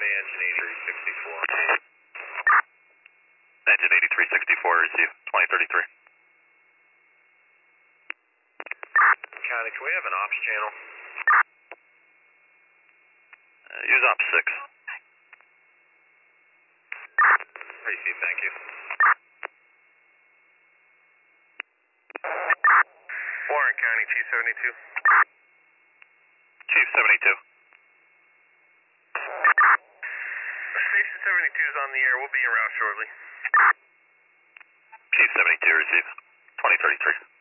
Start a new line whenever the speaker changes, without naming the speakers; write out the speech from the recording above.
County, engine 8364.
Engine 8364, receive 2033.
County, can we have an ops channel?
Use op 6.
Receive, thank you. Warren County, Chief 72.
Chief 72.
Station 72 is on the air. We'll be en route shortly.
Chief 72, receive 2033.